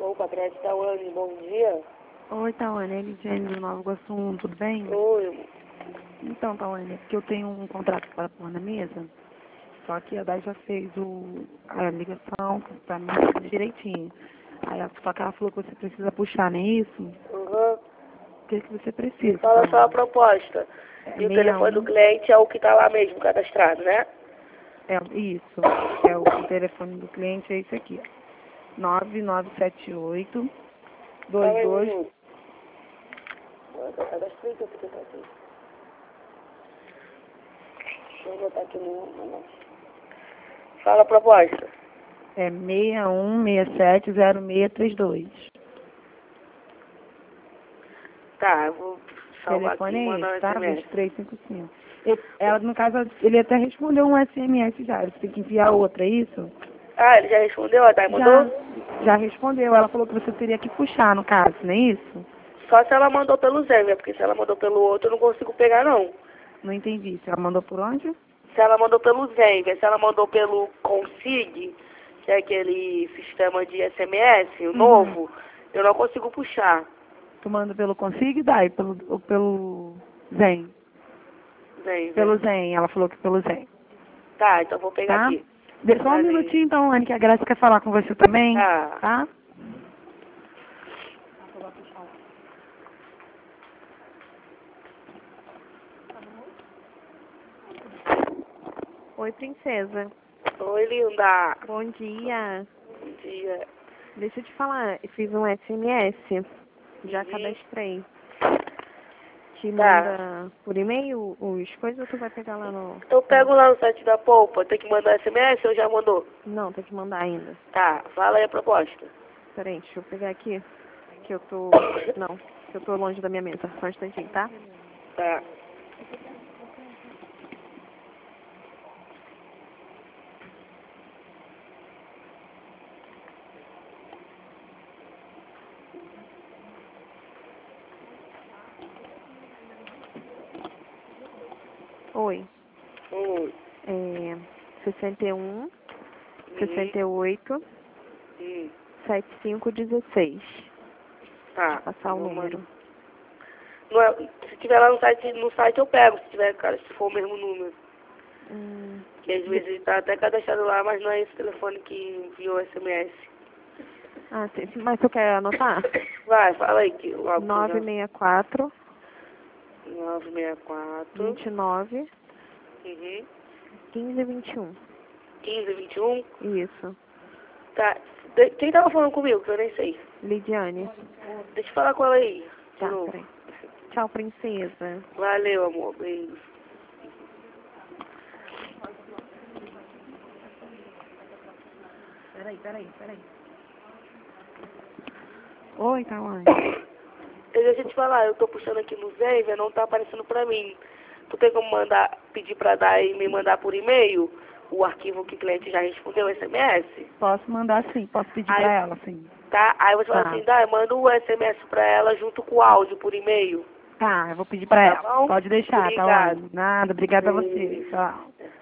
Opa, Crédito Tawane, bom dia. Oi, Tawane, é Lidiane do Nova Iguaçu, tudo bem? Oi, amor. Então, Tawane, é porque eu tenho um contrato para pôr na mesa, só que a Dai já fez a ligação para mim tudo direitinho. Só que ela falou que você precisa puxar, não é isso? Uhum. O que você precisa, Fala só a Tawane? proposta. E o telefone do cliente é o que tá lá mesmo, cadastrado, né? Isso, o telefone do cliente é esse aqui, ó. 9978 Fala aí, 22. minuto. Eu cadastrei que eu fiquei aqui. Deixa eu botar aqui no... Fala a proposta. É 61670632. Tá, eu vou O salvar aqui e telefone é mandar um esse, tá? SMS. 2355. Ela, no caso, ele até respondeu um SMS já. Você tem que enviar outra, é isso? Ah, ele já respondeu? A Thay mandou? Já respondeu. Ela falou que você teria que puxar, no caso, não é isso? Só se ela mandou pelo Zé, porque se ela mandou pelo outro, eu não consigo pegar, não. Não entendi. Se ela mandou por onde? Se ela mandou pelo Zenvia, se ela mandou pelo Consig, que é aquele sistema de SMS, o novo, eu não consigo puxar. Tu manda pelo Consig, Dai? Ou pelo Zen? Zenvia. Pelo Zen. Ela falou que pelo Zen. Tá, então vou pegar Tá? aqui. Dê só um Valeu. minutinho, então, Anne, que a Graça quer falar com você também. Tá. Tá? Oi, princesa. Oi, linda. Bom dia. Bom dia. Deixa eu te falar, eu fiz um SMS, já cadastrei. Te manda por e-mail os coisas ou tu vai pegar lá no... Eu pego lá no site da Poupa, tem que mandar SMS ou já mandou? Não, tem que mandar ainda. Tá, fala aí a proposta. Peraí, deixa eu pegar aqui, que eu tô... Não, que eu tô longe da minha mesa. Só um instantinho, tá? Tá. Oi. Oi. 61, 68, 7516. Tá. Passar o número. Não é, se tiver lá no site eu pego, se tiver, cara, se for o mesmo número. Que às vezes tá até cadastrado lá, mas não é esse telefone que enviou SMS. Ah, sim. Mas tu quer anotar? Vai, fala aí que logo. 964 964 29 uhum. 1521. 1521. Isso. Tá. Quem tava falando comigo, que eu nem sei? Lidiane. Deixa eu falar com ela aí. Tá, peraí. Tchau, princesa. Valeu, amor. Beijo. Peraí. Oi, Tawane. Deixa eu te falar, eu tô puxando aqui no Zenvia, não tá aparecendo pra mim. Tu tem como pedir pra dar e me mandar por e-mail o arquivo que o cliente já respondeu, SMS? Posso mandar sim, posso pedir pra ela sim. Tá, aí eu vou te falar assim, manda o SMS pra ela junto com o áudio por e-mail. Tá, eu vou pedir pra ela. Bom? Pode deixar, Obrigada. Tawane. Nada, obrigada a você. Tchau.